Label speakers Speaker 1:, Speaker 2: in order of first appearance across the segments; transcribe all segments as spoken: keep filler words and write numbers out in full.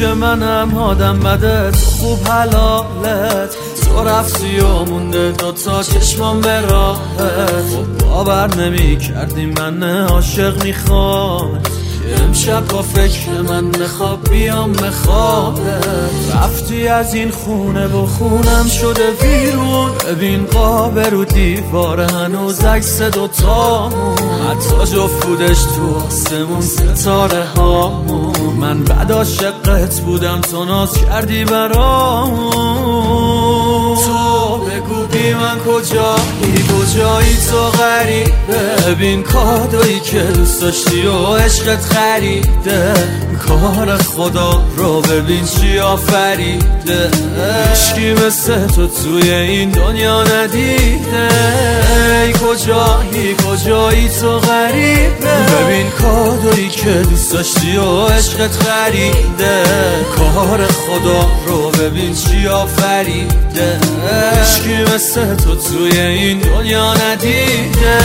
Speaker 1: پیش منم آدم بده، تو خوب حلالت، تو رفتی و مونده دوتا چشمام به راهت. خب باور نمی کردی من عاشق میخوام، امشب با فکر من نخواب بیام بخوابه. رفتی از این خونه و خونم شده بیرون، ببین قاب رو دیواره هنوز عکس دوتامون، حتی جفودش تو آسمون ستاره هامون. من بد عاشقت بودم تو ناز کردی برامون. تو بگو بی من کجایی کجایی تو غریبه، ببین کادویی که دوست داشتی و عشقت خریده. کار خدا رو ببین چی آفریده، عشقی مثل تو توی این دنیا ندیده. ای کجایی کجایی تو غریبه، ببین کادویی که دوست داشتی و عشقت خریده. کار خدا رو ببین چی آفریده، عشقی مثل تو توی این دنیا ندیده.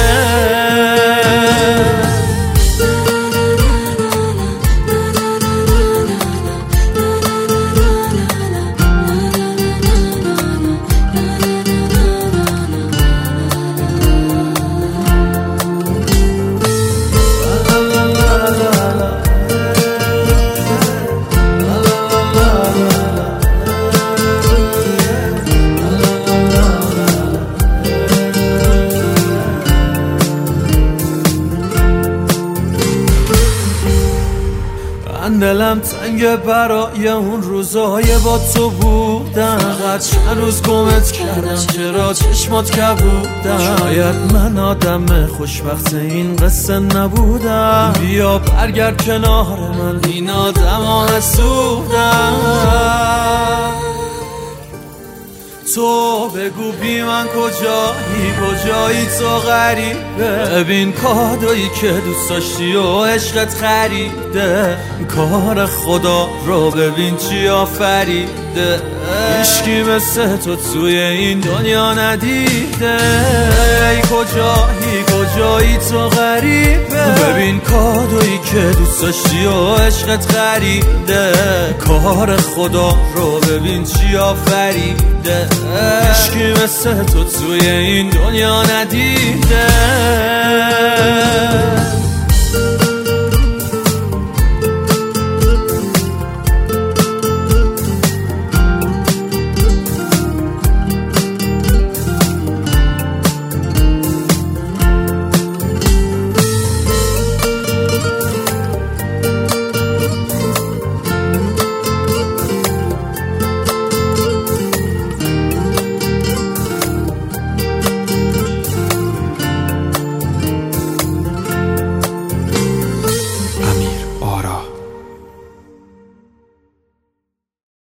Speaker 1: دلم تنگ برای اون روزای با تو بودم، قد چند روز گمت کردم چرا چشمات کبودم. شاید من آدم خوشبخت این قصه نبودم، بیا برگرد کنار من این آدم آسودم. تو بگو بی من کجایی کجایی تو غریبه، ببین کادویی که دوست داشتی و عشقت خریده. کار خدا رو ببین چی آفریده، عشقی مثل تو توی این دنیا ندیده. ای کجایی کجایی تو غریبه، ببین کادویی که دوست داشتی و عشقت خریده. کار خدا رو ببین چی آفریده، عشقی مثل تو توی این دنیا ندیده.